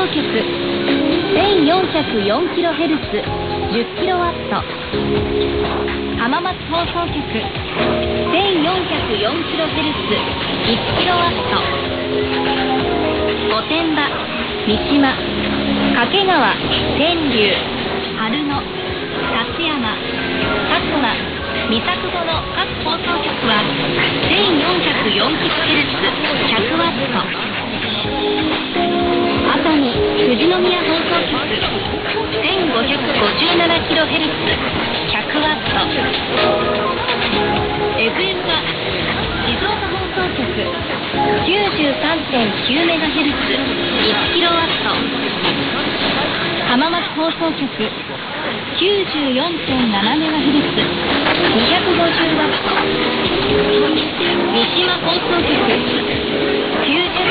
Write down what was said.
局 1404kHz 10kW。 浜松放送局 1404kHz 1kW。 御殿場、三島、掛川、天竜、春野、立山、佐久間、三作後の各放送局は 1404kHz 100W。 熱海富士宮放送局 1557kHz 100W。 FM は静岡放送局 93.9MHz 1kW。 浜松放送局 94.7MHz 250W。 三島放送局 90.7MHz